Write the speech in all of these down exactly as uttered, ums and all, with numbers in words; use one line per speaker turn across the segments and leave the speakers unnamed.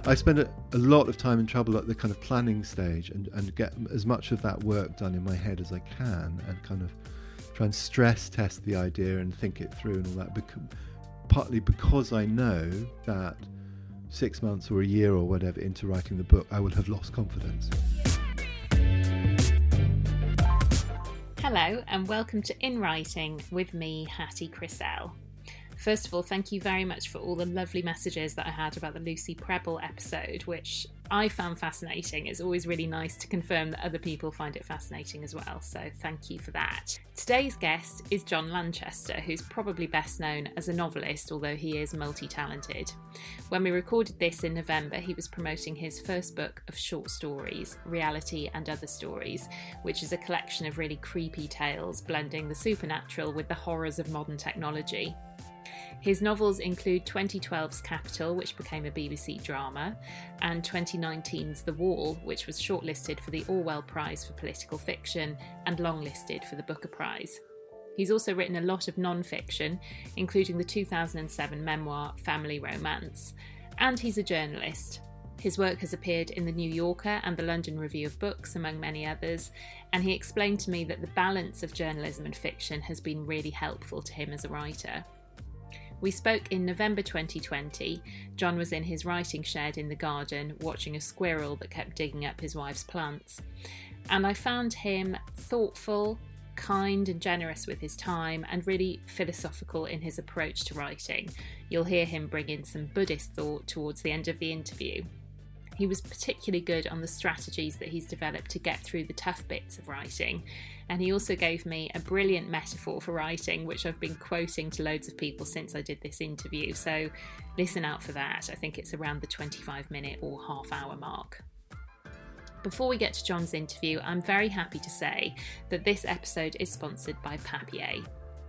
I spend a, a lot of time in trouble at the kind of planning stage and, and get as much of that work done in my head as I can and kind of try and stress test the idea and think it through and all that, because, partly because I know that six months or a year or whatever into writing the book, I will have lost confidence.
Hello and welcome to In Writing with me, Hattie Crisell. First of all, thank you very much for all the lovely messages that I had about the Lucy Prebble episode, which I found fascinating. It's always really nice to confirm that other people find it fascinating as well, so thank you for that. Today's guest is John Lanchester, who's probably best known as a novelist, although he is multi-talented. When we recorded this in November, he was promoting his first book of short stories, Reality and Other Stories, which is a collection of really creepy tales blending the supernatural with the horrors of modern technology. His novels include twenty twelve's Capital, which became a B B C drama, and twenty nineteen's The Wall, which was shortlisted for the Orwell Prize for Political Fiction and longlisted for the Booker Prize. He's also written a lot of non-fiction, including the two thousand seven memoir Family Romance, and he's a journalist. His work has appeared in The New Yorker and the London Review of Books, among many others, and he explained to me that the balance of journalism and fiction has been really helpful to him as a writer. We spoke in November twenty twenty. John was in his writing shed in the garden, watching a squirrel that kept digging up his wife's plants. And I found him thoughtful, kind and generous with his time, and really philosophical in his approach to writing. You'll hear him bring in some Buddhist thought towards the end of the interview. He was particularly good on the strategies that he's developed to get through the tough bits of writing. And he also gave me a brilliant metaphor for writing, which I've been quoting to loads of people since I did this interview. So listen out for that. I think it's around the twenty-five minute or half hour mark. Before we get to John's interview, I'm very happy to say that this episode is sponsored by Papier.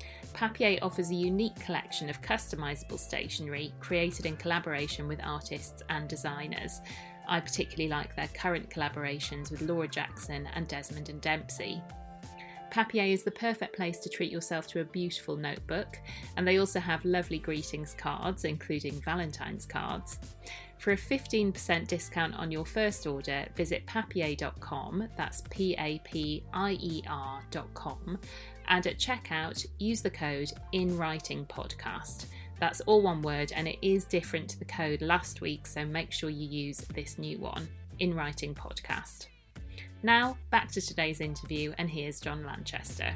Papier offers a unique collection of customisable stationery created in collaboration with artists and designers. I particularly like their current collaborations with Laura Jackson and Desmond and Dempsey. Papier is the perfect place to treat yourself to a beautiful notebook, and they also have lovely greetings cards, including Valentine's cards. For a fifteen percent discount on your first order, visit papier dot com, that's P A P I E R dot com, and at checkout, use the code INWritingPodcast. That's all one word, and it is different to the code last week, so make sure you use this new one, INWritingPodcast. Now, back to today's interview, and here's John Lanchester.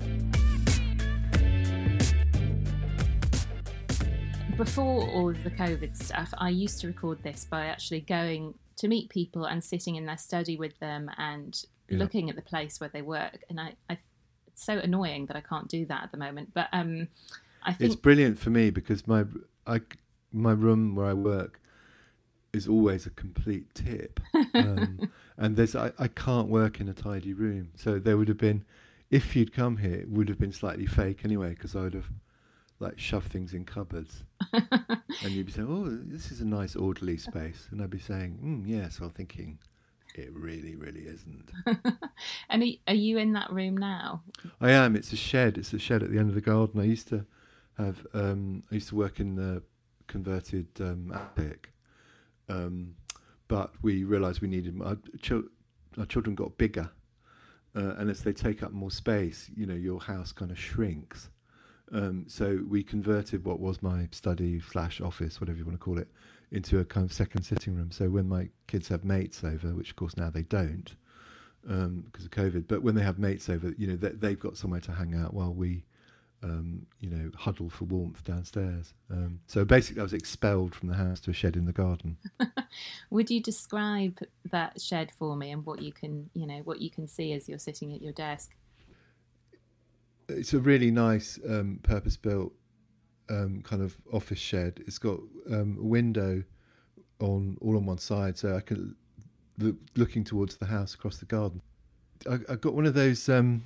Before all of the COVID stuff, I used to record this by actually going to meet people and sitting in their study with them and yeah. looking at the place where they work. And I, I, it's so annoying that I can't do that at the moment. But um, I think
it's brilliant for me because my I, my room where I work is always a complete tip. Um, and there's I, I can't work in a tidy room. So there would have been, if you'd come here, it would have been slightly fake anyway, because I would have like shoved things in cupboards. And you'd be saying, oh, this is a nice orderly space. And I'd be saying, mm, yes, well, thinking it really, really isn't.
And are you in that room now?
I am. It's a shed. It's a shed at the end of the garden. I used to have, um, I used to work in the converted um, attic. Um, but we realised we needed our, chil- our children got bigger, uh, and as they take up more space, you know, your house kind of shrinks. Um, so we converted what was my study slash office, whatever you want to call it, into a kind of second sitting room. So when my kids have mates over, which of course now they don't um, because of COVID, but when they have mates over, you know, they, they've got somewhere to hang out while we Um, you know, huddle for warmth downstairs. Um, so basically I was expelled from the house to a shed in the garden.
Would you describe that shed for me and what you can, you know, what you can see as you're sitting at your desk?
It's a really nice um, purpose-built um, kind of office shed. It's got um, a window on all on one side, so I can look looking towards the house across the garden. I, I got one of those um,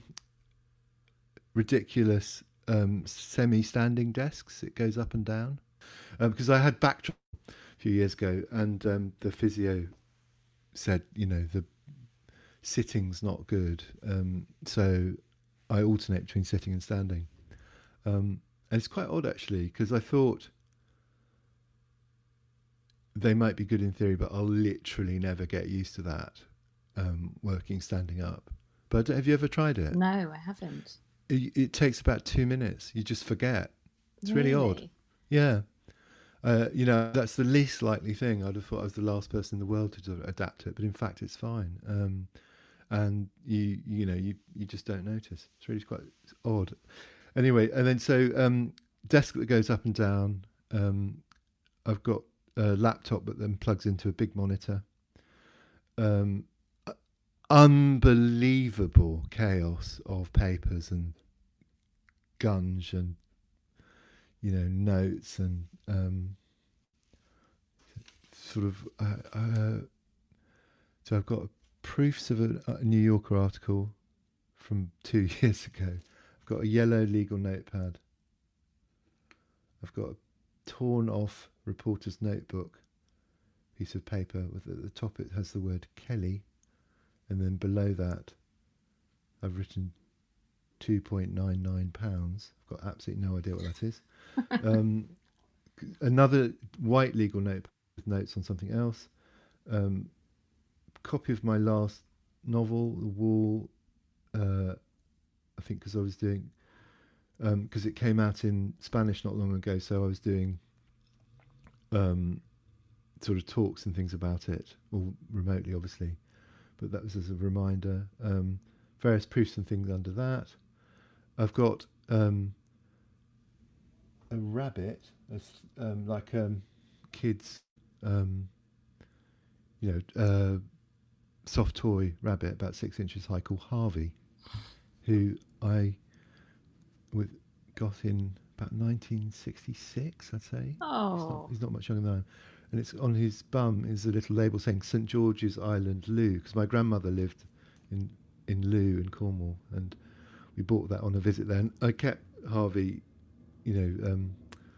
ridiculous Um, semi-standing desks. It goes up and down um, because I had back trouble a few years ago, and um, the physio said, you know, the sitting's not good, um, so I alternate between sitting and standing. Um, and it's quite odd actually, because I thought they might be good in theory, but I'll literally never get used to that, um, working standing up. But have you ever tried it?
No, I haven't.
It, it takes about two minutes. You just forget. It's really, really odd. Yeah. Uh, you know, that's the least likely thing. I'd have thought I was the last person in the world to sort of adapt it, but in fact, it's fine. Um, and you, you know, you, you just don't notice. It's really quite it's odd. Anyway, and then so um, desk that goes up and down. Um, I've got a laptop that then plugs into a big monitor. Um, unbelievable chaos of papers and gunge and, you know, notes and um, sort of. Uh, uh, so I've got proofs of a, a New Yorker article from two years ago. I've got a yellow legal notepad. I've got a torn off reporter's notebook piece of paper with at the top it has the word Kelly, and then below that I've written two point nine nine pounds. I've got absolutely no idea what that is. um, another white legal note with notes on something else. Um, copy of my last novel, The Wall. Uh, I think because I was doing because um, it came out in Spanish not long ago, so I was doing um, sort of talks and things about it, all remotely, obviously. But that was as a reminder. Um, various proofs and things under that. I've got um, a rabbit, a, um, like um, kids, um, you know, uh, soft toy rabbit, about six inches high, called Harvey, who I with got in about nineteen sixty-six, I'd say.
Oh,
he's not, he's not much younger than I am. And it's on his bum is a little label saying Saint George's Island Loo, because my grandmother lived in in Loo in Cornwall, and we bought that on a visit there. And I kept Harvey, you know, um,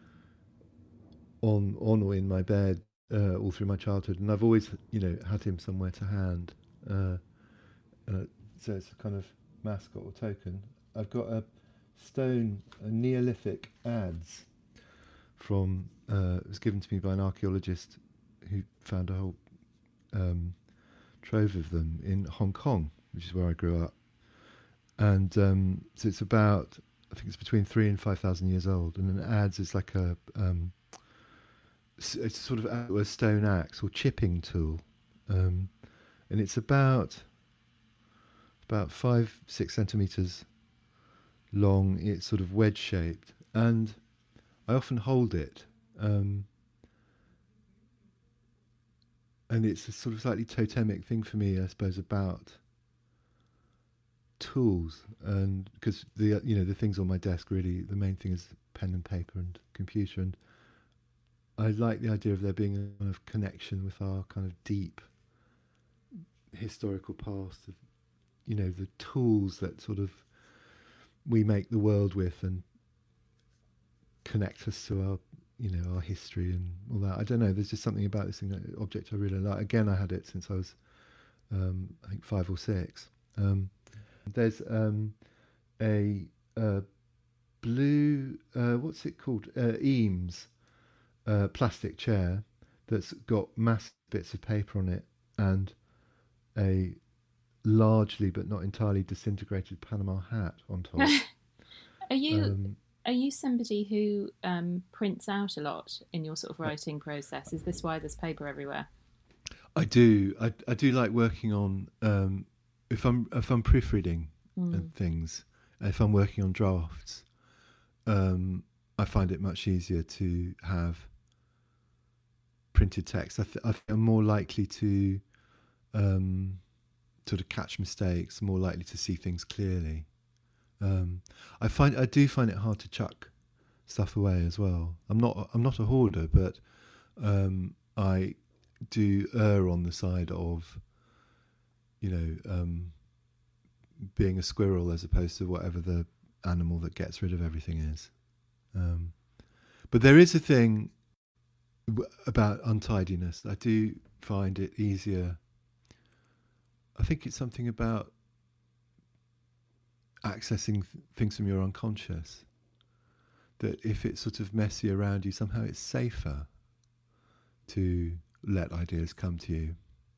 on on or in my bed uh, all through my childhood, and I've always, you know, had him somewhere to hand. Uh, uh, so it's a kind of mascot or token. I've got a stone, a Neolithic adze from, uh, it was given to me by an archaeologist who found a whole um, trove of them in Hong Kong, which is where I grew up. And um, so it's about, I think it's between three and five thousand years old. And an adze is like a, um, it's sort of a stone axe or chipping tool. Um, and it's about, about five, six centimetres long. It's sort of wedge shaped, and I often hold it, um, and it's a sort of slightly totemic thing for me, I suppose, about tools. And because the you know the things on my desk, really the main thing is pen and paper and computer, and I like the idea of there being a kind of connection with our kind of deep historical past, of, you know, the tools that sort of we make the world with and connect us to our, you know, our history and all that. I don't know. There's just something about this thing, that object I really like. Again, I had it since I was, um, I think, five or six. Um, there's um, a, a blue, uh, what's it called? Uh, Eames uh, plastic chair that's got massive bits of paper on it and a largely but not entirely disintegrated Panama hat on top.
Are you
um,
are you somebody who um, prints out a lot in your sort of writing process? Is this why there's paper everywhere?
I do. I, I do like working on um, if I'm if I'm proofreading
mm.
and things. If I'm working on drafts, um, I find it much easier to have printed text. I, th- I think I'm more likely to um, sort of catch mistakes, more likely to see things clearly. Um, I find I do find it hard to chuck stuff away as well. I'm not I'm not a hoarder, but um, I do err on the side of, you know, um, being a squirrel as opposed to whatever the animal that gets rid of everything is. Um, but there is a thing w- about untidiness. I do find it easier. I think it's something about accessing th- things from your unconscious, that if it's sort of messy around you, somehow it's safer to let ideas come to you.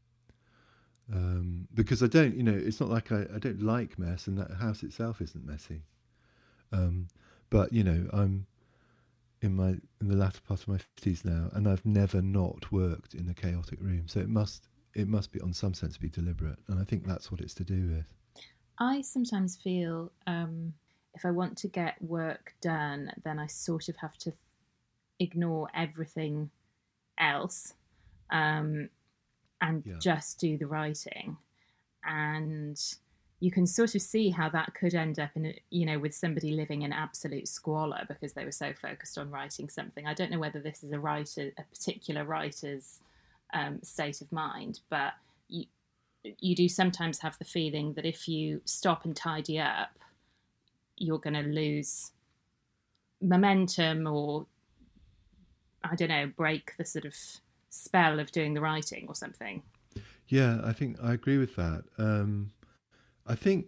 Um, because I don't, you know, it's not like I, I don't like mess, and that house itself isn't messy. Um, but you know, I'm in my in the latter part of my fifties now, and I've never not worked in a chaotic room. So it must it must be, on some sense, be deliberate, and I think that's what it's to do with.
I sometimes feel um, if I want to get work done, then I sort of have to ignore everything else um, and
Yeah.
just do the writing. And you can sort of see how that could end up in, a, you know, with somebody living in absolute squalor because they were so focused on writing something. I don't know whether this is a writer, a particular writer's um, state of mind, but you, you do sometimes have the feeling that if you stop and tidy up, you're going to lose momentum, or I don't know, break the sort of spell of doing the writing or something.
Yeah, I think I agree with that. Um, I think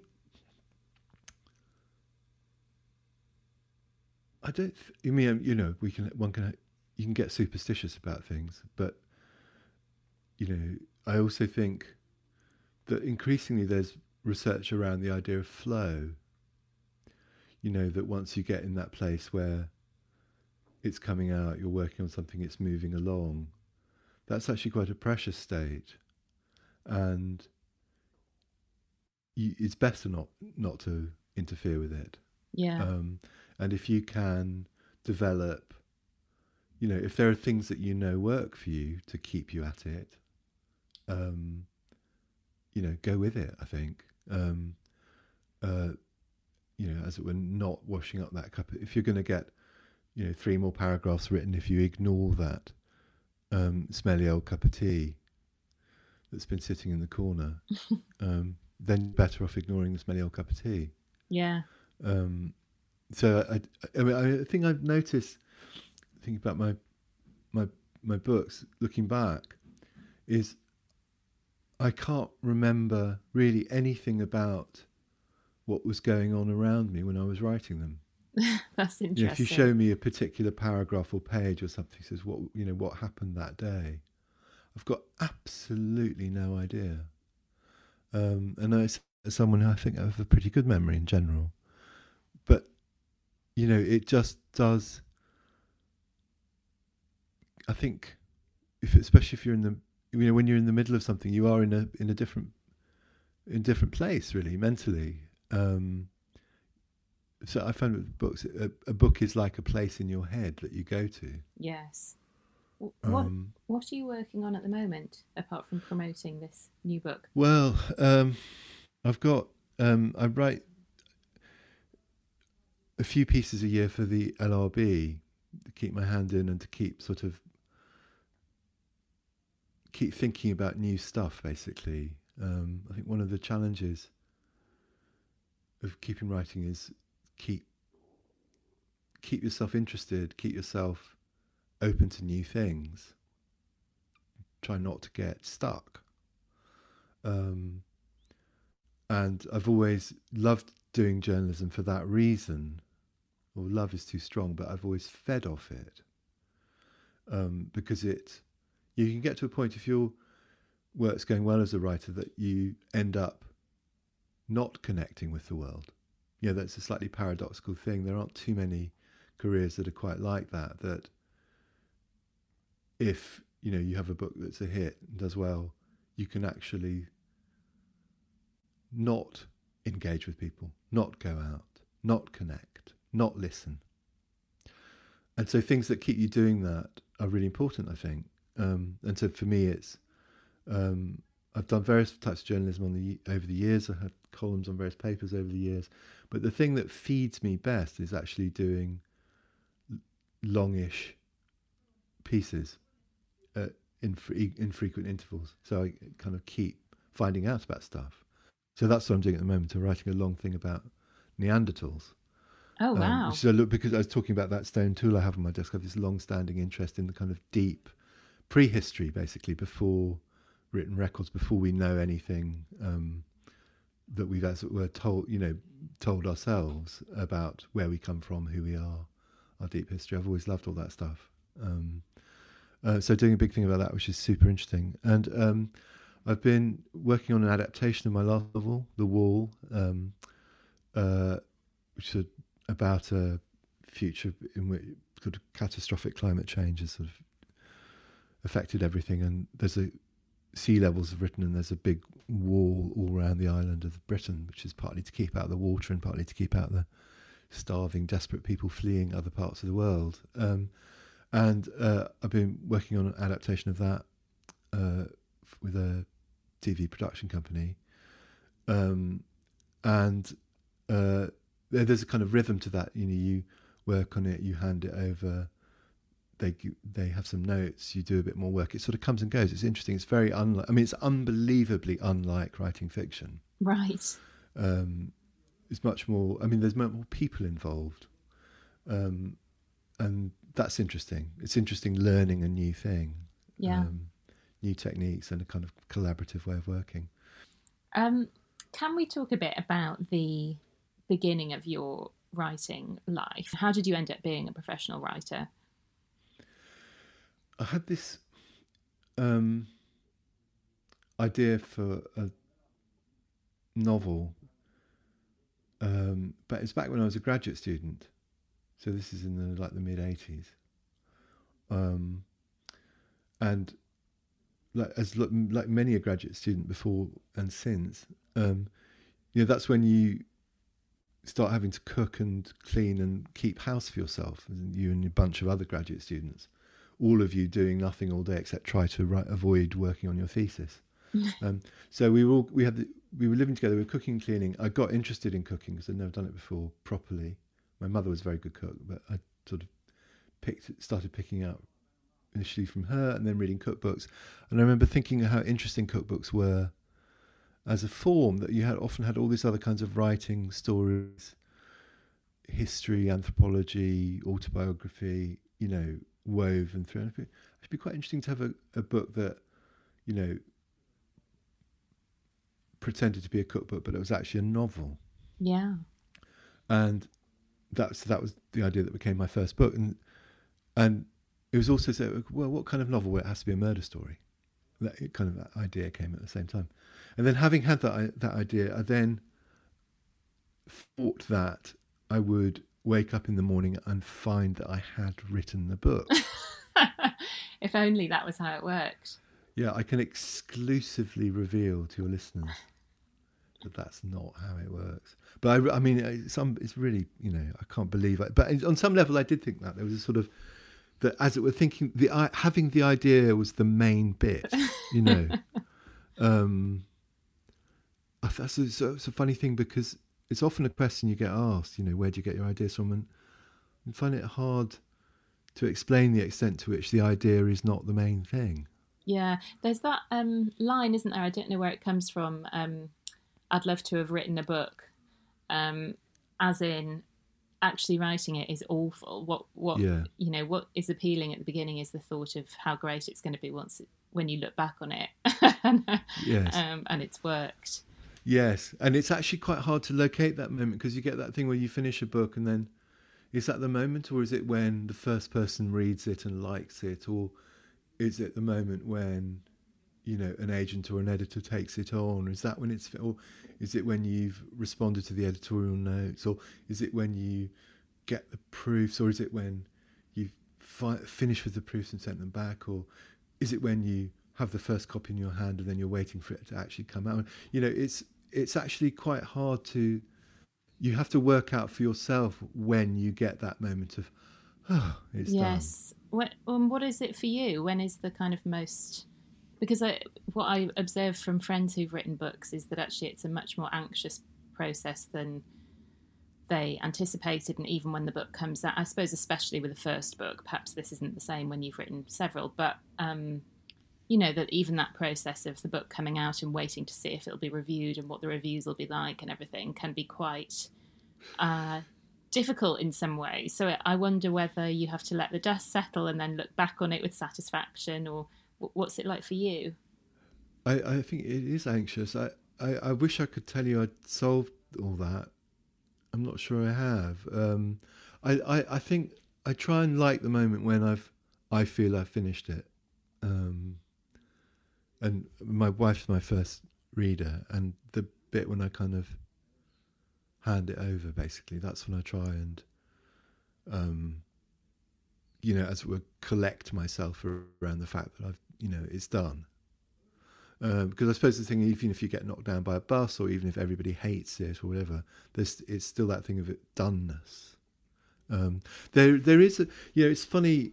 I don't. I mean, you know, we can one can you can get superstitious about things, but you know, I also think that increasingly there's research around the idea of flow. You know, that once you get in that place where it's coming out, you're working on something, it's moving along, that's actually quite a precious state. And you, it's better not, not to interfere with it.
Yeah.
Um, and if you can develop, you know, if there are things that you know work for you to keep you at it, um, you know, go with it, I think. Um, uh, you know, as it were, not washing up that cup. If you're going to get, you know, three more paragraphs written, if you ignore that um, smelly old cup of tea that's been sitting in the corner, um, then you're better off ignoring the smelly old cup of tea.
Yeah.
Um, so I, I mean, I think I've noticed, thinking about my my my books, looking back, is I can't remember really anything about what was going on around me when I was writing them.
That's interesting.
You know, if you show me a particular paragraph or page or something, says what you know what happened that day, I've got absolutely no idea. Um, and as someone who I think I have a pretty good memory in general, but you know, it just does. I think, if especially if you're in the, you know, when you're in the middle of something, you are in a in a different, in a different place, really, mentally. Um, so I find with books, a, a book is like a place in your head that you go to.
Yes. What
Um,
What are you working on at the moment, apart from promoting this new book?
Well, um, I've got um, I write a few pieces a year for the L R B to keep my hand in and to keep sort of keep thinking about new stuff. Basically, um, I think one of the challenges of keeping writing is keep keep yourself interested, keep yourself open to new things. Try not to get stuck. Um, and I've always loved doing journalism for that reason. Or love is too strong, but I've always fed off it. Um, because it, you can get to a point if your work's going well as a writer that you end up not connecting with the world. You know, that's a slightly paradoxical thing. There aren't too many careers that are quite like that, that if, you know, you have a book that's a hit and does well, you can actually not engage with people, not go out, not connect, not listen. And so things that keep you doing that are really important, I think. Um, and so for me, it's um, I've done various types of journalism on the over the years. I had columns on various papers over the years. But the thing that feeds me best is actually doing longish pieces uh, in fre- infrequent intervals. So I kind of keep finding out about stuff. So that's what I'm doing at the moment. I'm writing a long thing about Neanderthals.
Oh, wow.
Um, so look, because I was talking about that stone tool I have on my desk, I have this long-standing interest in the kind of deep prehistory, basically, before written records, before we know anything um, that we've, as it were, told, you know, told ourselves about where we come from, who we are, our deep history. I've always loved all that stuff. Um, Uh, so doing a big thing about that, which is super interesting. And um, I've been working on an adaptation of my last novel, The Wall, um, uh, which is a, about a future in which sort of catastrophic climate change has sort of affected everything. And there's a sea levels have risen, and there's a big wall all around the island of Britain, which is partly to keep out the water and partly to keep out the starving, desperate people fleeing other parts of the world. Um, and uh, I've been working on an adaptation of that uh, with a T V production company. Um, and uh, there, there's a kind of rhythm to that. You know, you work on it, you hand it over, they they have some notes, you do a bit more work. It sort of comes and goes. It's interesting. It's very unlike, I mean, it's unbelievably unlike writing fiction.
Right.
Um, it's much more, I mean, there's more people involved. Um, and that's interesting. It's interesting learning a new thing.
Yeah.
Um, new techniques and a kind of collaborative way of working.
Um, can we talk a bit about the beginning of your writing life? How did you end up being a professional writer?
I had this um, idea for a novel, um, but it's back when I was a graduate student. So this is in the like the mid eighties, um, and like as like many a graduate student before and since, um, you know, that's when you start having to cook and clean and keep house for yourself, you and a bunch of other graduate students, all of you doing nothing all day except try to write, avoid working on your thesis. um, so we were all, we had the, we were living together. We were cooking and cleaning. I got interested in cooking because I'd never done it before properly. My mother was a very good cook, but I sort of picked started picking up initially from her and then reading cookbooks. And I remember thinking how interesting cookbooks were as a form, that you had often had all these other kinds of writing, stories, history, anthropology, autobiography, you know, woven through. It'd be quite interesting to have a, a book that, you know, pretended to be a cookbook, but it was actually a novel.
Yeah. And
that was, that was the idea that became my first book. And and it was also so, well, what kind of novel? Well, it has to be a murder story. That kind of that idea came at the same time. And then having had that that idea, I then thought that I would wake up in the morning and find that I had written the book.
If only that was how it worked.
Yeah, I can exclusively reveal to your listeners that that's not how it works. But I, I mean, some it's really, you know, I can't believe it. But on some level, I did think that there was a sort of that, as it were, thinking the uh, having the idea was the main bit, you know. um, that's a, so it's a funny thing because it's often a question you get asked, you know, where do you get your ideas from? And I find it hard to explain the extent to which the idea is not the main thing.
Yeah, there's that um, line, isn't there? I don't know where it comes from. Um, I'd love to have written a book, um, as in actually writing it is awful. What, what,
yeah.
you know, what is appealing at the beginning is the thought of how great it's going to be once it, when you look back on it.
Yes.
Um, and it's worked.
Yes, and it's actually quite hard to locate that moment because you get that thing where you finish a book and then is that the moment, or is it when the first person reads it and likes it, or is it the moment when, you know, an agent or an editor takes it on? Is that when it's, or is it when you've responded to the editorial notes, or is it when you get the proofs, or is it when you've fi- finished with the proofs and sent them back, or is it when you have the first copy in your hand and then you're waiting for it to actually come out? You know, it's it's actually quite hard to, you have to work out for yourself when you get that moment of, oh, it's
yes.
done.
Yes. What, um, what is it for you? When is the kind of most, because I, what I observe from friends who've written books is that actually it's a much more anxious process than they anticipated. And even when the book comes out, I suppose especially with the first book, perhaps this isn't the same when you've written several, but um, you know, that even that process of the book coming out and waiting to see if it'll be reviewed and what the reviews will be like and everything can be quite uh, difficult in some ways. So I wonder whether you have to let the dust settle and then look back on it with satisfaction, or what's it like for you?
I, I think it is anxious. I, I, I wish I could tell you I'd solved all that. I'm not sure I have. Um, I, I, I think I try and like the moment when I've I feel I've finished it. and my wife's my first reader, and the bit when I kind of hand it over, basically, that's when I try and, um, you know, as it were, collect myself around the fact that I've, you know, it's done. Um, because I suppose the thing, even if you get knocked down by a bus, or even if everybody hates it or whatever, there's it's still that thing of it doneness. Um, there, there is, a, you know, it's funny,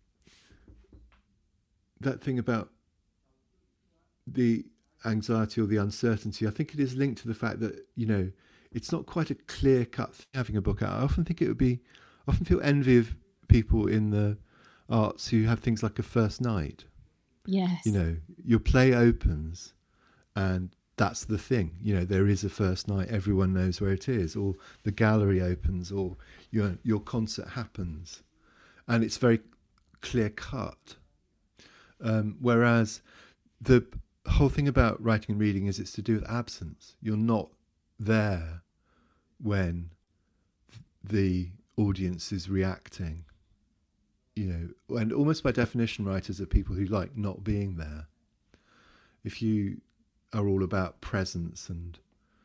that thing about the anxiety or the uncertainty. I think it is linked to the fact that, you know, it's not quite a clear cut thing having a book out. I often think it would be, I often feel envy of people in the arts who have things like a first night.
Yes.
You know, your play opens and that's the thing. You know, there is a first night, everyone knows where it is, or the gallery opens, or your your concert happens, and it's very clear cut. Um, whereas the whole thing about writing and reading is it's to do with absence. You're not there when the audience is reacting. You know, and almost by definition, writers are people who like not being there. If you are all about presence and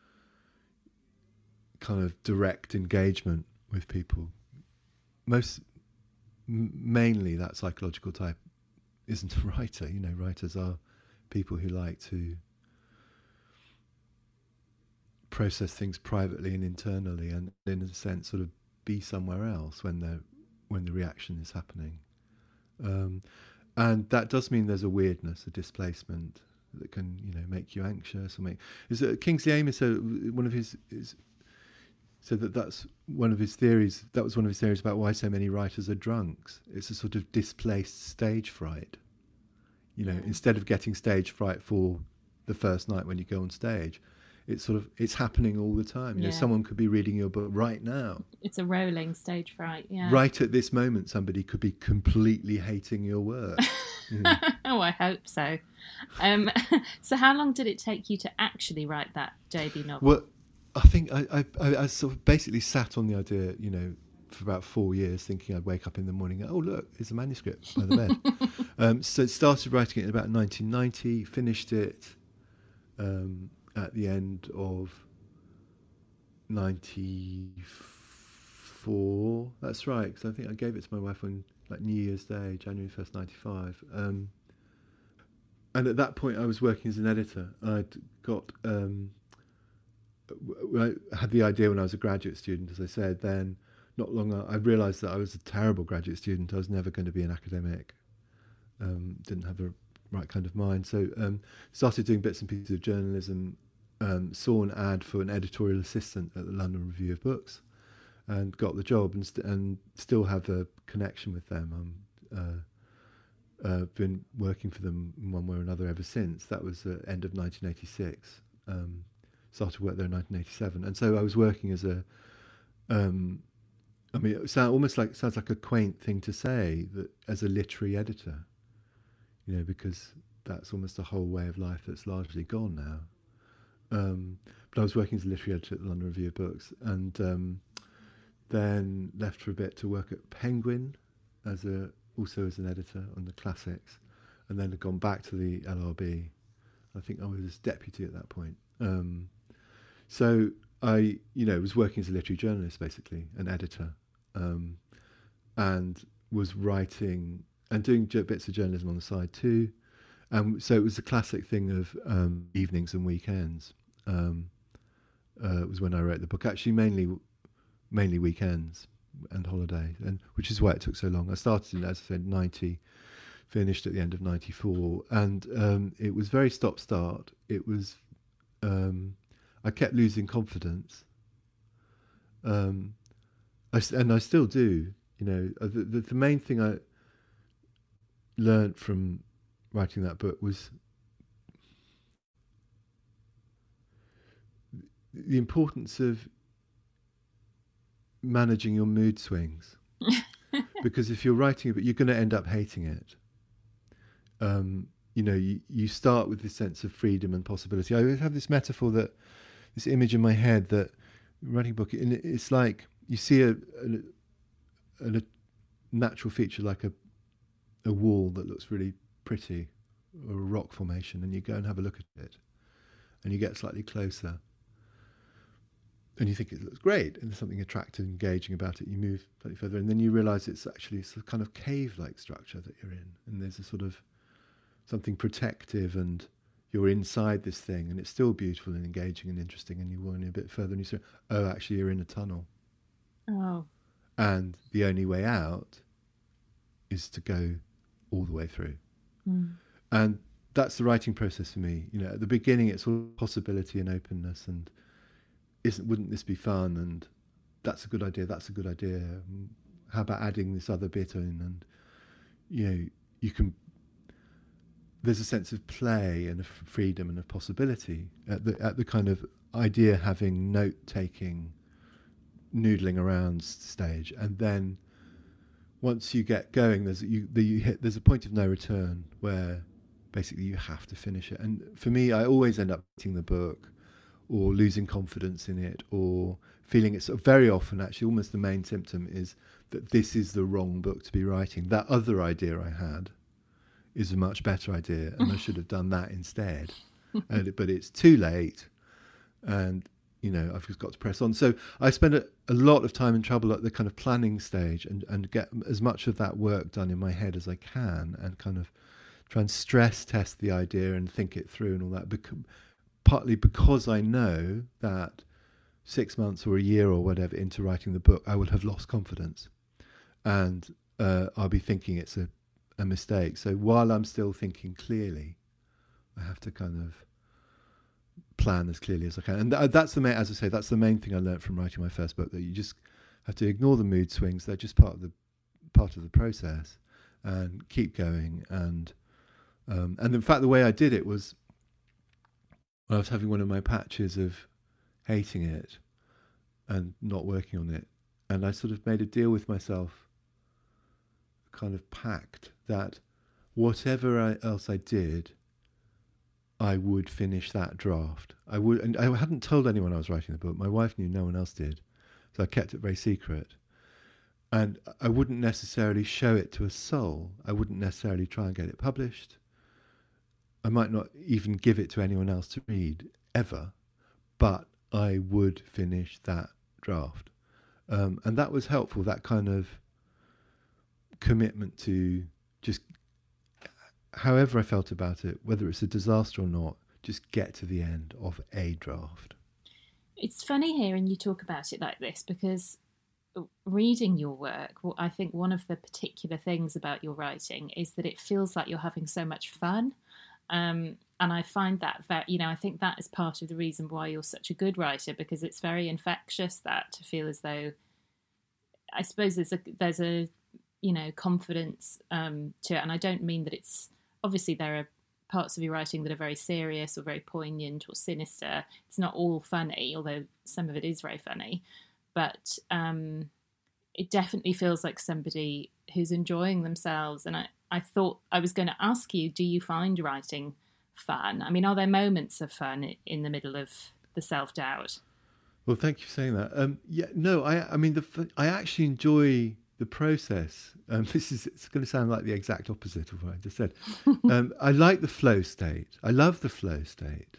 kind of direct engagement with people, most m- mainly that psychological type isn't a writer. You know, writers are people who like to process things privately and internally, and in a sense, sort of be somewhere else when they're when the reaction is happening. Um, and that does mean there's a weirdness, a displacement that can, you know, make you anxious or make... Is it, Kingsley Amis said, one of his, his said that that's one of his theories, that was one of his theories about why so many writers are drunks. It's a sort of displaced stage fright. You know,
Yeah.
Instead of getting stage fright for the first night when you go on stage, it's sort of, it's happening all the time. You
Yeah.
know, someone could be reading your book right now.
It's a rolling stage fright, yeah.
Right at this moment, somebody could be completely hating your work. You know.
Oh, I hope so. Um, so how long did it take you to actually write that J B novel?
Well, I think I, I, I sort of basically sat on the idea, you know, for about four years, thinking I'd wake up in the morning, oh, look, there's a manuscript by the bed. um, so started writing it in about nineteen ninety, finished it um, at the end of ninety-four. That's right, because I think I gave it to my wife on like New Year's Day, January first, ninety-five. Um, and at that point, I was working as an editor. I'd got... Um, I had the idea when I was a graduate student, as I said, then not long I realised that I was a terrible graduate student. I was never going to be an academic. Um, didn't have the right kind of mind. So um, started doing bits and pieces of journalism, um, saw an ad for an editorial assistant at the London Review of Books and got the job, and, st- and still have a connection with them. I'm uh, uh, been working for them in one way or another ever since. That was the end of nineteen eighty-six. Um, started work there in nineteen eighty-seven, and so I was working as a um, I mean, it sound, almost like sounds like a quaint thing to say, that as a literary editor, you know, because that's almost a whole way of life that's largely gone now. Um, but I was working as a literary editor at the London Review of Books, and um, then left for a bit to work at Penguin as a also as an editor on the classics, and then had gone back to the L R B. I think I was deputy at that point. Um, so I, you know, was working as a literary journalist, basically, an editor, um, and was writing and doing bits of journalism on the side too. Um, so it was a classic thing of um, evenings and weekends. Um, uh, was when I wrote the book. Actually, mainly, mainly weekends and holidays, and which is why it took so long. I started in, as I said, ninety, finished at the end of ninety-four, and um, it was very stop-start. It was. Um, I kept losing confidence, um, I, and I still do. You know, the, the, the main thing I learned from writing that book was the importance of managing your mood swings. Because if you're writing a book, you're going to end up hating it. Um, you know, you, you start with this sense of freedom and possibility. I have this metaphor, that this image in my head, that writing a book, and it's like you see a, a, a natural feature like a a wall that looks really pretty or a rock formation, and you go and have a look at it, and you get slightly closer, and you think it looks great, and there's something attractive, engaging about it. You move slightly further, and then you realise it's actually it's a kind of cave-like structure that you're in, and there's a sort of something protective, and you're inside this thing, and it's still beautiful and engaging and interesting, and you wander a bit further, and you say, oh, actually, you're in a tunnel.
Oh.
And the only way out is to go all the way through. Mm. And that's the writing process for me. You know, at the beginning, it's all possibility and openness, and isn't wouldn't this be fun? And that's a good idea. That's a good idea. How about adding this other bit in? And you know, you can. There's a sense of play and of freedom and of possibility at the at the kind of idea having, note taking, noodling around stage, and then once you get going, there's you, the, you hit there's a point of no return where basically you have to finish it. And for me, I always end up writing the book, or losing confidence in it, or feeling it's very often actually almost the main symptom is that this is the wrong book to be writing. That other idea I had is a much better idea, and I should have done that instead. And but it's too late, and you know I've just got to press on. So I spend a, a lot of time and trouble at the kind of planning stage, and and get as much of that work done in my head as I can, and kind of try and stress test the idea and think it through and all that. Bec- partly because I know that six months or a year or whatever into writing the book, I will have lost confidence, and uh, I'll be thinking it's a a mistake. So while I'm still thinking clearly, I have to kind of plan as clearly as I can. And th- that's the main, as I say, that's the main thing I learned from writing my first book, that you just have to ignore the mood swings. They're just part of the part of the process, and keep going. And um, and in fact, the way I did it was when I was having one of my patches of hating it and not working on it, and I sort of made a deal with myself, kind of pact, that whatever I, else I did, I would finish that draft. I would, and I hadn't told anyone I was writing the book. My wife knew, no one else did, so I kept it very secret. And I wouldn't necessarily show it to a soul. I wouldn't necessarily try and get it published. I might not even give it to anyone else to read ever, but I would finish that draft, um, and that was helpful. That kind of commitment to just, however I felt about it, whether it's a disaster or not, just get to the end of a draft.
It's funny hearing you talk about it like this, because reading your work, well, I think one of the particular things about your writing is that it feels like you're having so much fun. Um, and I find that, very, you know, I think that is part of the reason why you're such a good writer, because it's very infectious, that to feel as though, I suppose there's a, there's a, you know, confidence um, to it. And I don't mean that it's, obviously there are parts of your writing that are very serious or very poignant or sinister. It's not all funny, although some of it is very funny. But um, it definitely feels like somebody who's enjoying themselves. And I, I thought I was going to ask you, do you find writing fun? I mean, are there moments of fun in the middle of the self-doubt?
Well, thank you for saying that. Um, yeah, no, I, I mean, the, I actually enjoy the process. Um, this is, it's going to sound like the exact opposite of what I just said. um, I like the flow state. I love the flow state.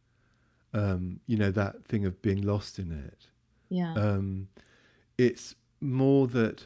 Um, you know, that thing of being lost in it.
Yeah.
Um, it's more that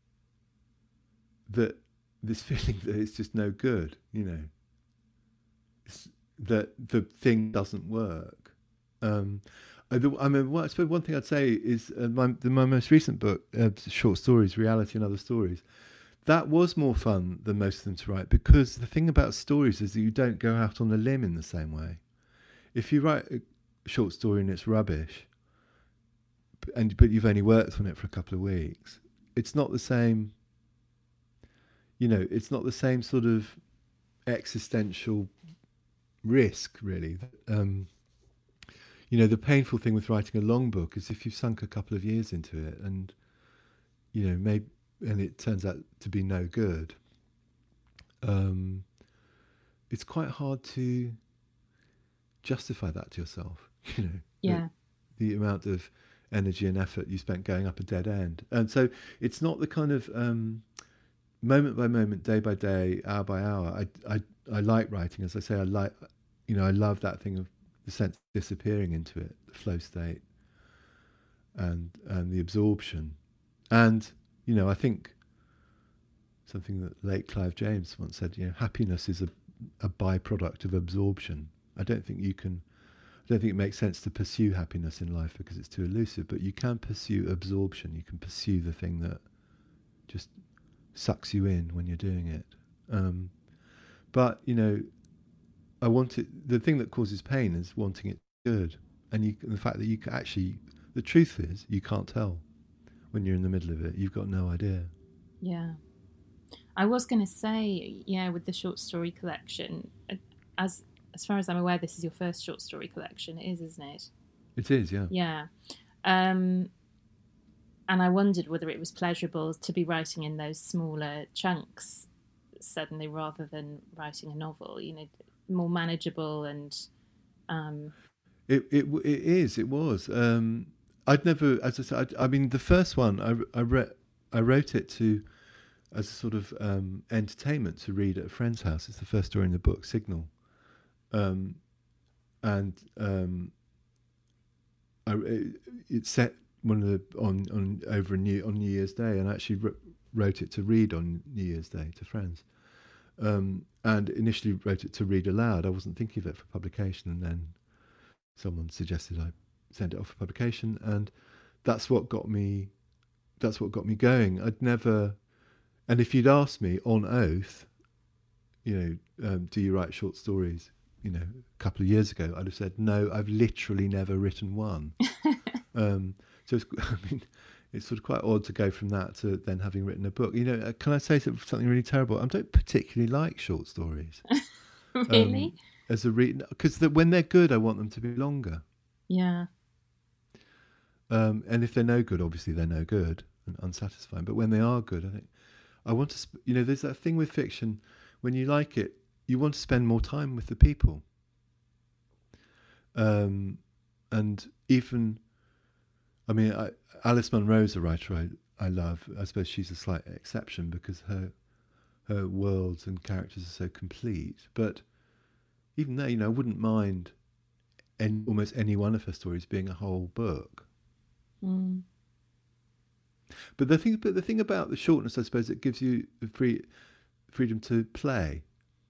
that this feeling that it's just no good. You know, it's that the thing doesn't work. Um, I, I mean, well, I suppose one thing I'd say is uh, my the, my most recent book, uh, short stories, Reality and Other Stories. That was more fun than most of them to write, because the thing about stories is that you don't go out on a limb in the same way. If you write a short story and it's rubbish, and but you've only worked on it for a couple of weeks, it's not the same. You know, it's not the same sort of existential risk, really. Um, you know, the painful thing with writing a long book is if you've sunk a couple of years into it, and you know, maybe, and it turns out to be no good. Um, it's quite hard to justify that to yourself. You know,
yeah,
the, the amount of energy and effort you spent going up a dead end, and so it's not the kind of um, moment by moment, day by day, hour by hour. I, I, I like writing. As I say, I like, you know, I love that thing of the sense of disappearing into it, the flow state, and and the absorption. And, you know, I think something that late Clive James once said, you know, happiness is a, a byproduct of absorption. I don't think you can, I don't think it makes sense to pursue happiness in life because it's too elusive, but you can pursue absorption. You can pursue the thing that just sucks you in when you're doing it. Um, but, you know, I want it, the thing that causes pain is wanting it good. And you, the fact that you can actually, the truth is you can't tell when you're in the middle of it. You've got no idea.
Yeah. I was going to say, yeah, with the short story collection, as as far as I'm aware, this is your first short story collection. It is, isn't it?
It is, yeah.
Yeah. Um, and I wondered whether it was pleasurable to be writing in those smaller chunks suddenly rather than writing a novel, you know, more manageable and... Um...
It, it it is, it was. Um, I'd never, as I said, I, I mean, the first one, I, I, re- I wrote it to... as a sort of um, entertainment to read at a friend's house. It's the first story in the book, Signal. Um, and um, I, it, it set one of the on on over a new on New Year's Day, and I actually r- wrote it to read on New Year's Day to friends. Um, and initially wrote it to read aloud. I wasn't thinking of it for publication, and then someone suggested I send it off for publication, and that's what got me. That's what got me going. I'd never. And if you'd asked me on oath, you know, um, do you write short stories, you know, a couple of years ago, I'd have said, no, I've literally never written one. um, so it's, I mean, it's sort of quite odd to go from that to then having written a book. You know, can I say something really terrible? I don't particularly like short stories.
Really?
Um, as a reader, because the, when they're good, I want them to be longer.
Yeah.
Um, and if they're no good, obviously they're no good and unsatisfying. But when they are good, I think, I want to, sp- you know, there's that thing with fiction, when you like it, you want to spend more time with the people. Um, and even, I mean, I, Alice Munro's a writer I, I love. I suppose she's a slight exception because her her worlds and characters are so complete. But even there, you know, I wouldn't mind any, almost any one of her stories being a whole book.
Mm.
But the thing, but the thing about the shortness, I suppose, it gives you the free freedom to play.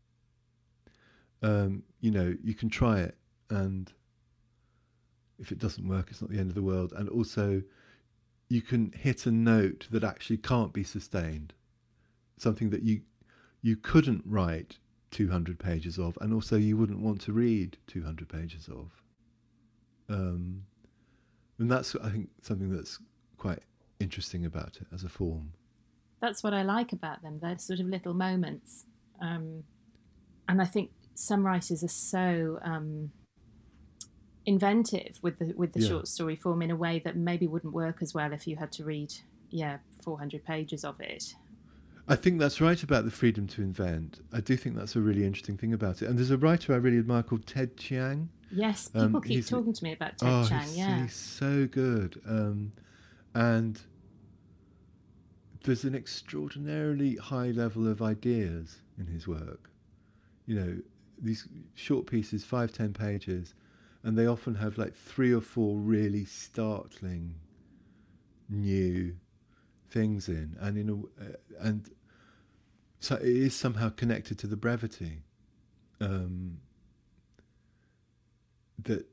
Um, you know, you can try it, and if it doesn't work, it's not the end of the world. And also, you can hit a note that actually can't be sustained, something that you you couldn't write two hundred pages of, and also you wouldn't want to read two hundred pages of. Um, and that's, I think, something that's quite interesting about it as a form.
That's what I like about them. They're sort of little moments. Um, and I think some writers are so um, inventive with the with the yeah. short story form in a way that maybe wouldn't work as well if you had to read, yeah, four hundred pages of it.
I think that's right about the freedom to invent. I do think that's a really interesting thing about it. And there's a writer I really admire called Ted Chiang.
Yes, people um, keep talking to me about Ted
oh,
Chiang,
he's,
yeah.
he's so good. Um, and there's an extraordinarily high level of ideas in his work. You know, these short pieces, five, ten pages, and they often have like three or four really startling new things in, and in a, uh, and so it is somehow connected to the brevity. Um, that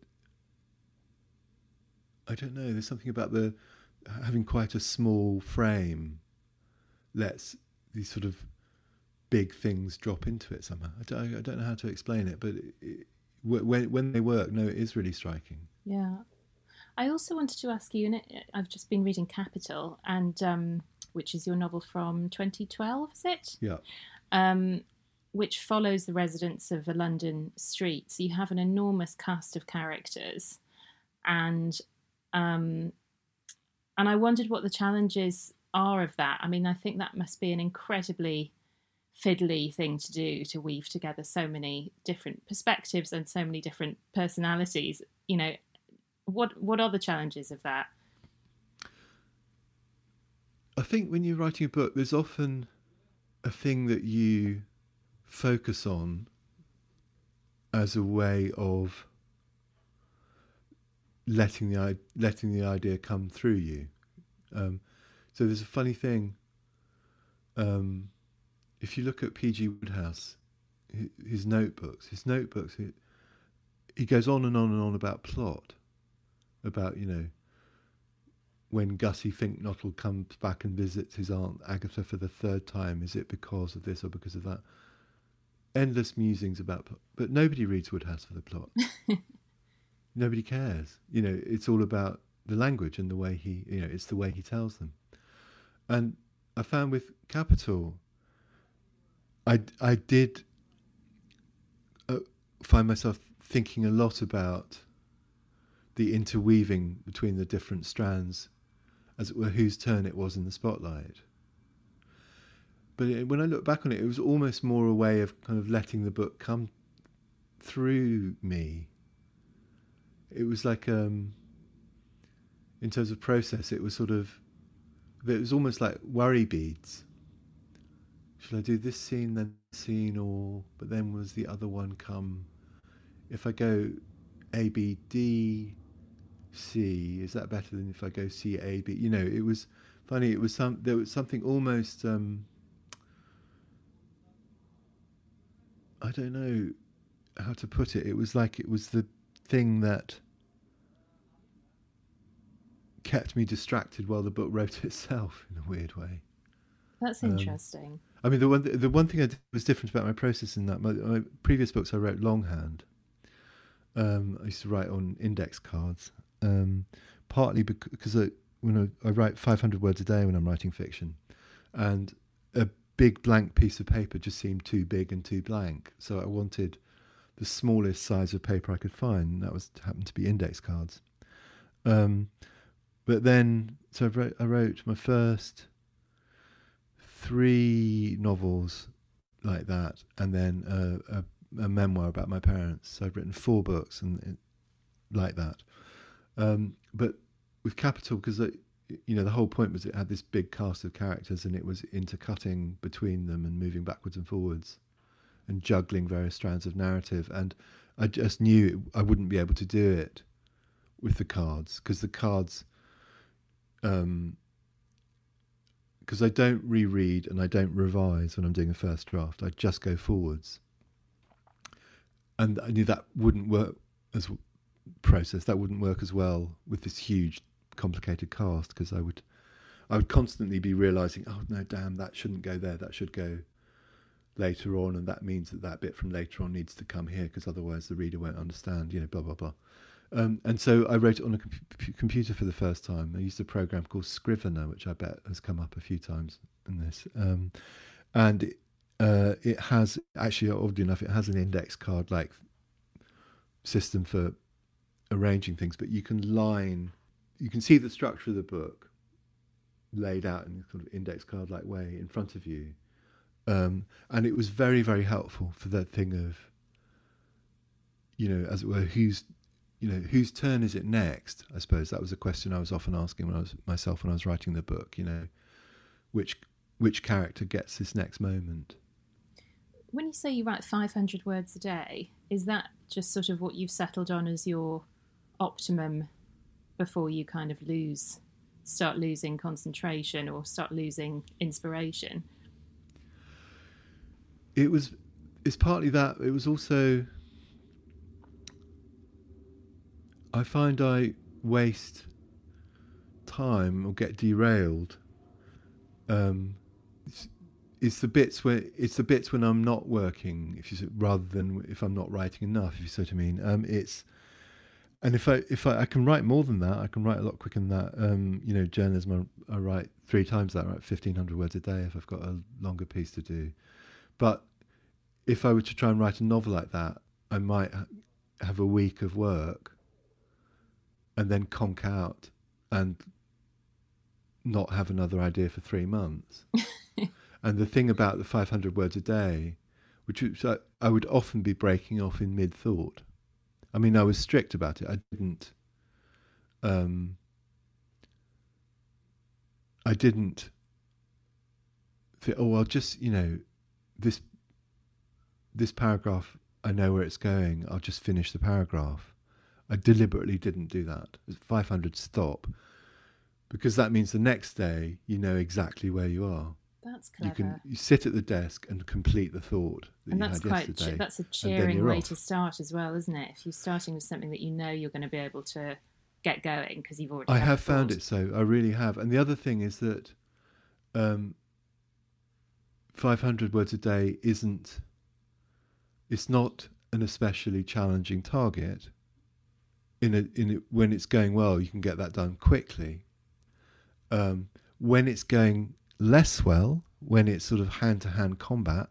I don't know. There's something about the having quite a small frame lets these sort of big things drop into it somehow. I don't, I don't know how to explain it, but it, it, when when they work, no, it is really striking.
Yeah. I also wanted to ask you, and I've just been reading Capital, and um, which is your novel from twenty twelve, is it?
Yeah.
Um, which follows the residents of a London street. So you have an enormous cast of characters, and um, and I wondered what the challenges are of that. I mean, I think that must be an incredibly fiddly thing to do, to weave together so many different perspectives and so many different personalities. You know, what what are the challenges of that?
I think when you're writing a book, there's often a thing that you focus on as a way of letting the letting the idea come through you. Um, so there's a funny thing. Um, if you look at P G Wodehouse, his notebooks, his notebooks, he, he goes on and on and on about plot, about, you know, when Gussie Finknottle comes back and visits his aunt Agatha for the third time, is it because of this or because of that? Endless musings about plot. But nobody reads Wodehouse for the plot. Nobody cares. You know, it's all about the language and the way he, you know, it's the way he tells them. And I found with Capital, I, I did uh, find myself thinking a lot about the interweaving between the different strands, as it were, whose turn it was in the spotlight. But it, when I look back on it, it was almost more a way of kind of letting the book come through me. It was like, um, in terms of process, it was sort of, it was almost like worry beads. Shall I do this scene, then this scene, or, but then was the other one come? If I go A, B, D, C, is that better than if I go C, A, B? You know, it was funny. It was some, there was something almost, um, I don't know how to put it. It was like it was the thing that kept me distracted while the book wrote itself in a weird way.
That's interesting. Um,
I mean, the one the one thing I did was different about my process in that my, my previous books I wrote longhand. Um, I used to write on index cards, um, partly because I, when I, I write five hundred words a day when I'm writing fiction, and a big blank piece of paper just seemed too big and too blank. So I wanted the smallest size of paper I could find, and that was happened to be index cards. Um, but then, so I wrote, I wrote my first three novels like that, and then a, a, a memoir about my parents. So I've written four books and it, like that. Um, but with Capital, because you know the whole point was it had this big cast of characters, and it was intercutting between them and moving backwards and forwards, and juggling various strands of narrative. And I just knew I wouldn't be able to do it with the cards, because the cards. Um, because I don't reread and I don't revise when I'm doing a first draft. I just go forwards. And I knew that wouldn't work as process. That wouldn't work as well with this huge, complicated cast, because I would, I would constantly be realising, oh no, damn, that shouldn't go there. That should go later on, and that means that that bit from later on needs to come here, because otherwise the reader won't understand. You know, blah blah blah. Um, and so I wrote it on a com- computer for the first time. I used a program called Scrivener, which I bet has come up a few times in this. Um, and it, uh, it has, actually, oddly enough, it has an index card-like system for arranging things, but you can line, you can see the structure of the book laid out in a sort of index card-like way in front of you. Um, and it was very, very helpful for that thing of, you know, as it were, who's, you know, whose turn is it next? I suppose that was a question I was often asking when I was myself when I was writing the book. You know, which which character gets this next moment?
When you say you write five hundred words a day, is that just sort of what you've settled on as your optimum before you kind of lose, start losing concentration or start losing inspiration?
It was. It's partly that. It was also. I find I waste time or get derailed. Um, it's, it's the bits where it's the bits when I'm not working, if you rather than if I'm not writing enough, if you see what I mean. Um, it's and if I if I, I can write more than that, I can write a lot quicker than that. Um, you know, journalism, I, I write three times that. I write fifteen hundred words a day if I've got a longer piece to do. But if I were to try and write a novel like that, I might ha- have a week of work. And then conk out and not have another idea for three months. And the thing about the five hundred words a day, which was, I, I would often be breaking off in mid-thought. I mean, I was strict about it. I didn't... Um, I didn't think, oh, I'll just, you know, this this paragraph, I know where it's going. I'll just finish the paragraph. I deliberately didn't do that. five hundred stop, because that means the next day you know exactly where you are.
That's clever.
You can you sit at the desk and complete the thought that
and
you
that's
had
quite
yesterday.
Che- that's a
and then
cheering
you're
way
off.
to start as well, isn't it? If you're starting with something that you know you're going to be able to get going because you've already.
I
had
have
the
found
thought.
it so. I really have. And the other thing is that um, five hundred words a day isn't. It's not an especially challenging target. In a, in a, when it's going well, you can get that done quickly. Um, when it's going less well, when it's sort of hand-to-hand combat,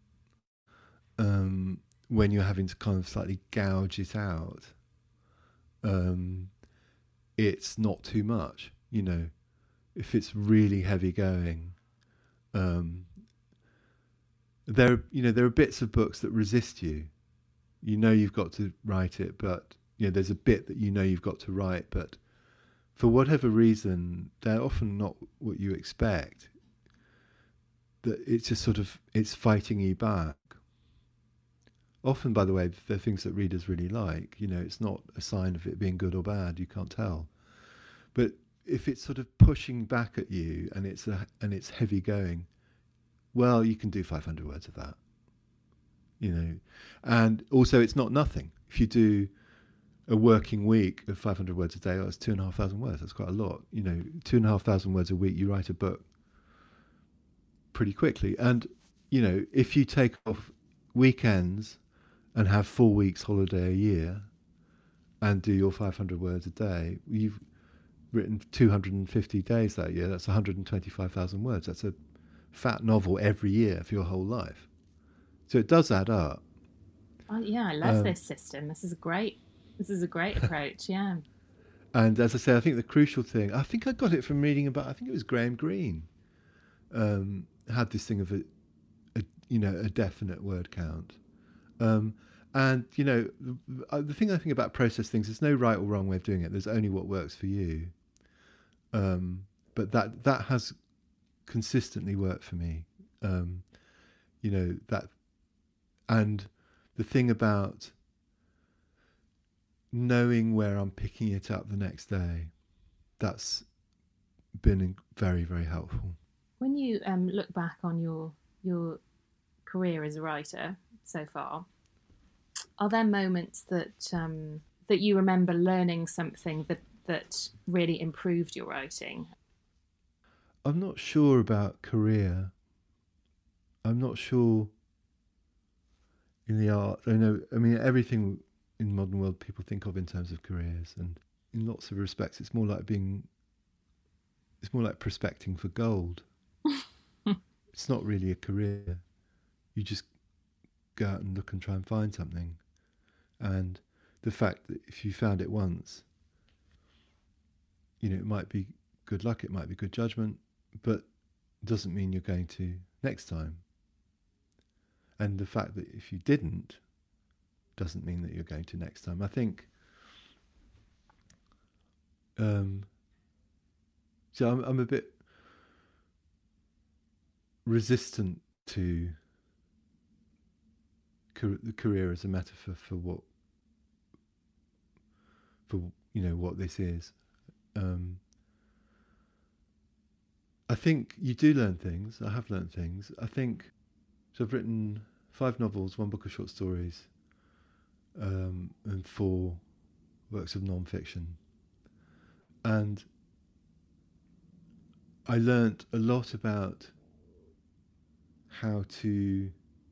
um, when you're having to kind of slightly gouge it out, um, it's not too much. You know, if it's really heavy going, um, there, you know, there are bits of books that resist you. You know, you've got to write it, but you know, there's a bit that you know you've got to write, but for whatever reason, they're often not what you expect. That it's just sort of, it's fighting you back. Often, by the way, they're things that readers really like. You know, it's not a sign of it being good or bad. You can't tell. But if it's sort of pushing back at you and it's a, and it's heavy going, well, you can do five hundred words of that. You know, and also it's not nothing. If you do a working week of five hundred words a day, oh, that's two and a half thousand words. That's quite a lot. You know, two and a half thousand words a week, you write a book pretty quickly. And, you know, if you take off weekends and have four weeks holiday a year and do your five hundred words a day, you've written two hundred fifty days that year. That's one hundred twenty-five thousand words. That's a fat novel every year for your whole life. So it does add up.
Oh, yeah, I love
Um,
this system. This is a great. This is a great approach. Yeah.
And as I say, I think the crucial thing, I think I got it from reading about, I think it was Graham Greene, um, had this thing of a, a, you know, a definite word count. Um, and, you know, the, the thing I think about process things, there's no right or wrong way of doing it. There's only what works for you. Um, but that, that has consistently worked for me. Um, you know, that, and the thing about knowing where I'm picking it up the next day, that's been very, very helpful.
When you um, look back on your your career as a writer so far, are there moments that um, that you remember learning something that that really improved your writing?
I'm not sure about career. I'm not sure in the art. I know. I mean, everything in the modern world people think of in terms of careers, and in lots of respects, it's more like being. It's more like prospecting for gold. It's not really a career. You just go out and look and try and find something, and the fact that if you found it once, you know, it might be good luck, it might be good judgment, but it doesn't mean you're going to next time. And the fact that if you didn't doesn't mean that you're going to next time. I think um, so I'm, I'm a bit resistant to car- the career as a metaphor for what, for you know, what this is. Um, I think you do learn things. I have learned things. I think so. I've written five novels, one book of short stories, um, and four works of non-fiction. And I learnt a lot about how to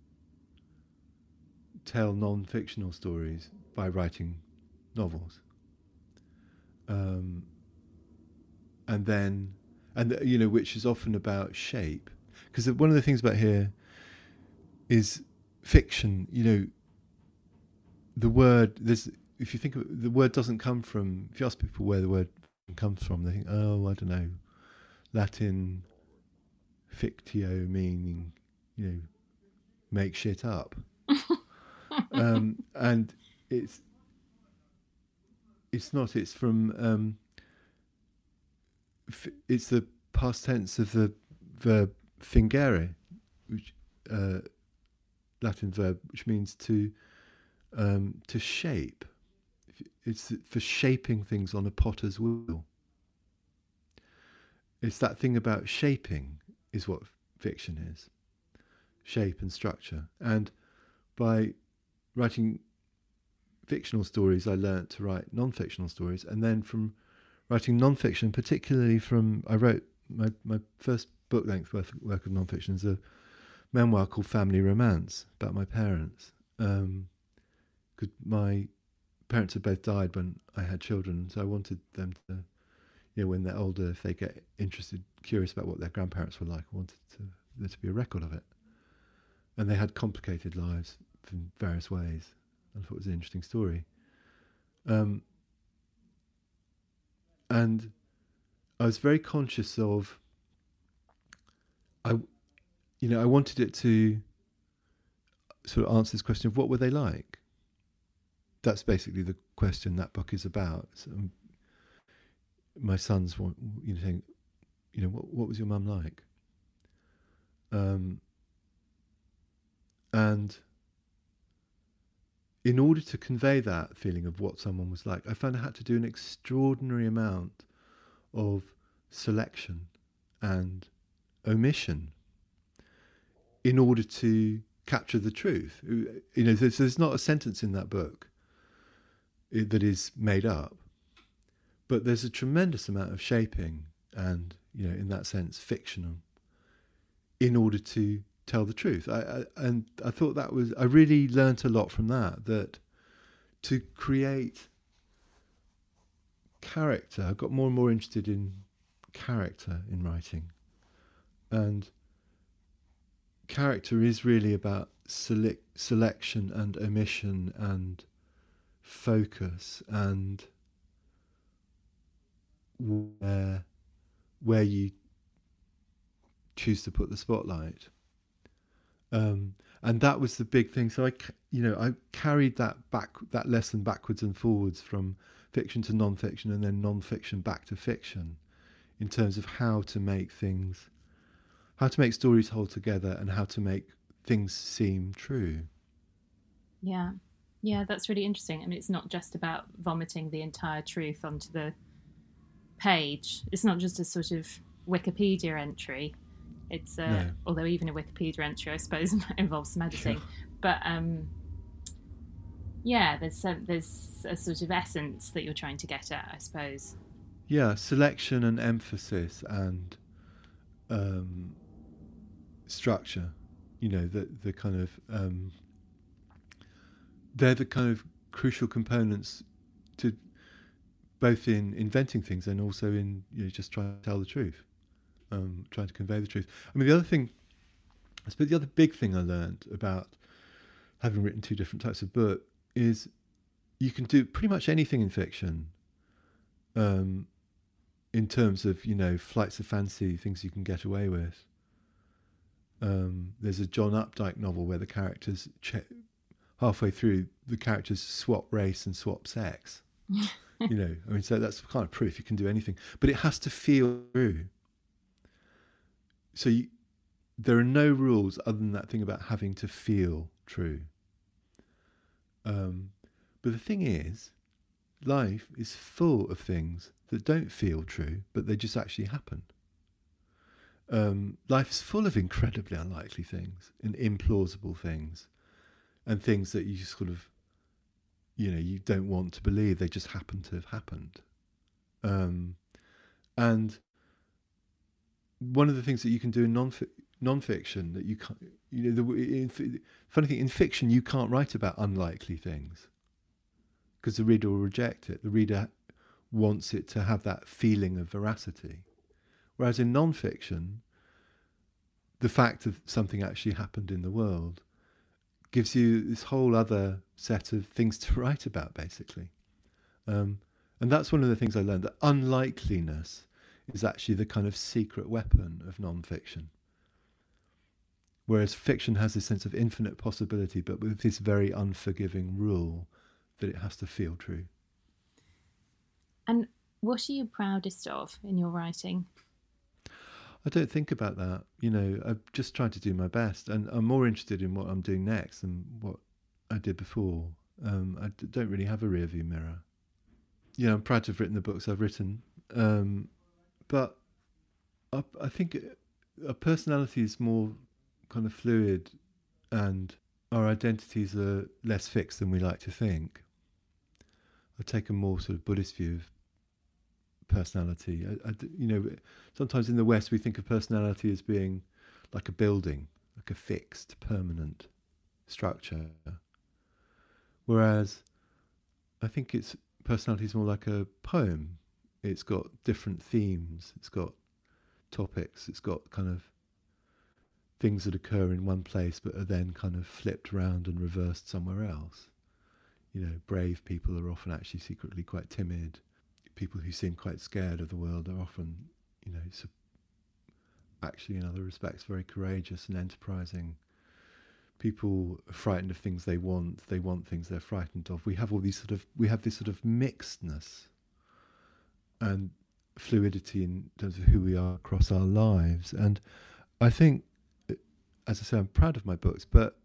tell non-fictional stories by writing novels. Um, and then, and you know, which is often about shape. Because one of the things about here is fiction, you know, the word, there's, if you think of it, the word doesn't come from, if you ask people where the word comes from, they think, oh, I don't know, Latin fictio, meaning, you know, make shit up. um, and it's, it's not, it's from, um, f- it's the past tense of the verb fingere, which uh, Latin verb, which means to um, to shape. It's for shaping things on a potter's wheel. It's that thing about shaping is what fiction is. Shape and structure. And by writing fictional stories, I learnt to write non-fictional stories. And then from writing non-fiction, particularly from, I wrote my, my first book-length work, work of non-fiction is a memoir called Family Romance, about my parents. Um, 'cause my parents had both died when I had children, so I wanted them to, you know, when they're older, if they get interested, curious about what their grandparents were like, I wanted to, there to be a record of it. And they had complicated lives in various ways. I thought it was an interesting story. Um, and I was very conscious of, I, you know, I wanted it to sort of answer this question of what were they like? That's basically the question that book is about. So, um, my sons want, you know, saying, you know, what, what was your mum like? Um, and in order to convey that feeling of what someone was like, I found I had to do an extraordinary amount of selection and omission in order to capture the truth. You know, there's, there's not a sentence in that book that is made up, but there's a tremendous amount of shaping and, you know, in that sense, fictional, in order to tell the truth. I, I, and I thought that was, I really learnt a lot from that, that to create character, I got more and more interested in character in writing. And character is really about sele- selection and omission and focus and where where you choose to put the spotlight, um, and that was the big thing. So I, you know, I carried that back, that lesson backwards and forwards from fiction to non-fiction, and then non-fiction back to fiction, in terms of how to make things, how to make stories hold together, and how to make things seem true.
Yeah. Yeah, that's really interesting. I mean, it's not just about vomiting the entire truth onto the page. It's not just a sort of Wikipedia entry. It's uh, no. Although even a Wikipedia entry, I suppose, involves some editing. Sure. But um, yeah, there's a, there's a sort of essence that you're trying to get at, I suppose.
Yeah, selection and emphasis and um, structure. You know, the the kind of um, they're the kind of crucial components to both in inventing things and also in, you know, just trying to tell the truth, um, trying to convey the truth. I mean, the other thing, I suppose the other big thing I learned about having written two different types of book is you can do pretty much anything in fiction, um, in terms of, you know, flights of fancy, things you can get away with. Um, there's a John Updike novel where the characters che- halfway through, the characters swap race and swap sex. You know, I mean, so that's kind of proof you can do anything, but it has to feel true. So you, there are no rules other than that thing about having to feel true. Um, but the thing is, life is full of things that don't feel true, but they just actually happen. Um, life's full of incredibly unlikely things and implausible things, and things that you sort of, you know, you don't want to believe, they just happen to have happened. Um, and one of the things that you can do in non non-fiction that you can't, you know, the in, funny thing, in fiction you can't write about unlikely things because the reader will reject it. The reader wants it to have that feeling of veracity. Whereas in non-fiction, the fact of something actually happened in the world gives you this whole other set of things to write about, basically. Um, and that's one of the things I learned, that unlikeliness is actually the kind of secret weapon of non-fiction. Whereas fiction has this sense of infinite possibility, but with this very unforgiving rule that it has to feel true.
And what are you proudest of in your writing?
I don't think about that. You know, I'm just trying to do my best, and I'm more interested in what I'm doing next than what I did before. Um, I d- don't really have a rear view mirror. You know, I'm proud to have written the books I've written, um, but I, I think a personality is more kind of fluid, and our identities are less fixed than we like to think. I take a more sort of Buddhist view of personality. I, I, you know, sometimes in the West we think of personality as being like a building, like a fixed, permanent structure. Whereas I think it's personality is more like a poem. It's got different themes. It's got topics. It's got kind of things that occur in one place but are then kind of flipped around and reversed somewhere else. You know, brave people are often actually secretly quite timid. People who seem quite scared of the world are often, you know, actually in other respects very courageous and enterprising. People are frightened of things they want. They want things they're frightened of. We have all these sort of, we have this sort of mixedness and fluidity in terms of who we are across our lives. And I think, as I say, I'm proud of my books, but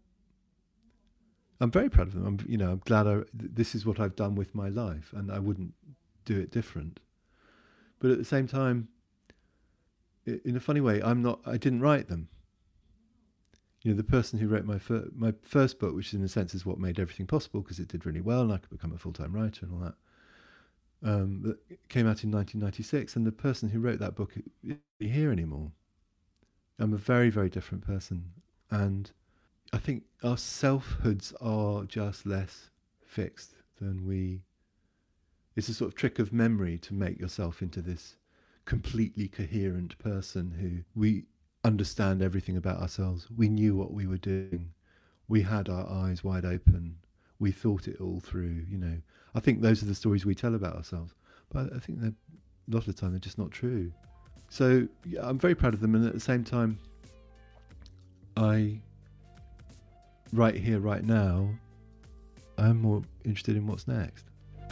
I'm very proud of them. I'm, you know, I'm glad I, this is what I've done with my life, and I wouldn't do it different. But at the same time, in a funny way, I'm not, I didn't write them. You know, the person who wrote my fir- my first book, which in a sense is what made everything possible because it did really well and I could become a full-time writer and all that, um, that came out in nineteen ninety-six, and the person who wrote that book isn't here anymore. I'm a very, very different person, and I think our selfhoods are just less fixed than we. It's a sort of trick of memory to make yourself into this completely coherent person who we understand everything about ourselves. We knew what we were doing. We had our eyes wide open. We thought it all through, you know. I think those are the stories we tell about ourselves. But I think that a lot of the time they're just not true. So yeah, I'm very proud of them, and at the same time, I, right here, right now, I'm more interested in what's next.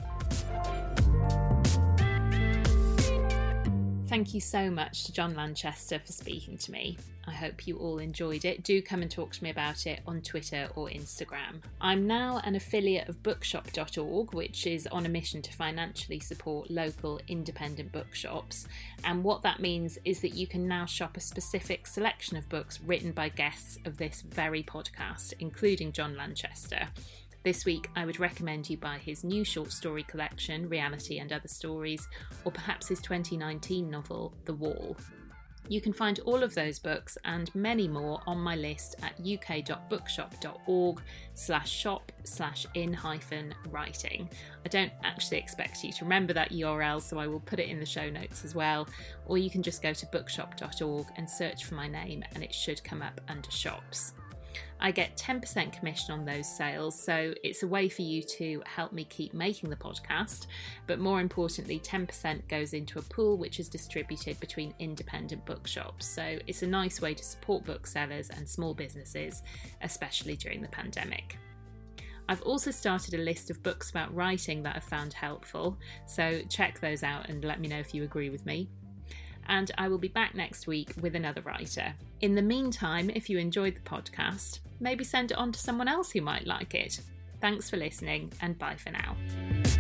Thank you so much to John Lanchester for speaking to me. I hope you all enjoyed it. Do come and talk to me about it on Twitter or Instagram. I'm now an affiliate of bookshop dot org, which is on a mission to financially support local independent bookshops. And what that means is that you can now shop a specific selection of books written by guests of this very podcast, including John Lanchester. This week, I would recommend you buy his new short story collection, Reality and Other Stories, or perhaps his twenty nineteen novel, The Wall. You can find all of those books and many more on my list at uk dot bookshop dot org slash shop slash in hyphen writing. I don't actually expect you to remember that U R L, so I will put it in the show notes as well. Or you can just go to bookshop dot org and search for my name and it should come up under shops. I get ten percent commission on those sales, so it's a way for you to help me keep making the podcast, but more importantly, ten percent goes into a pool which is distributed between independent bookshops, so it's a nice way to support booksellers and small businesses, especially during the pandemic. I've also started a list of books about writing that I've found helpful, so check those out and let me know if you agree with me. And I will be back next week with another writer. In the meantime, if you enjoyed the podcast, maybe send it on to someone else who might like it. Thanks for listening, and bye for now.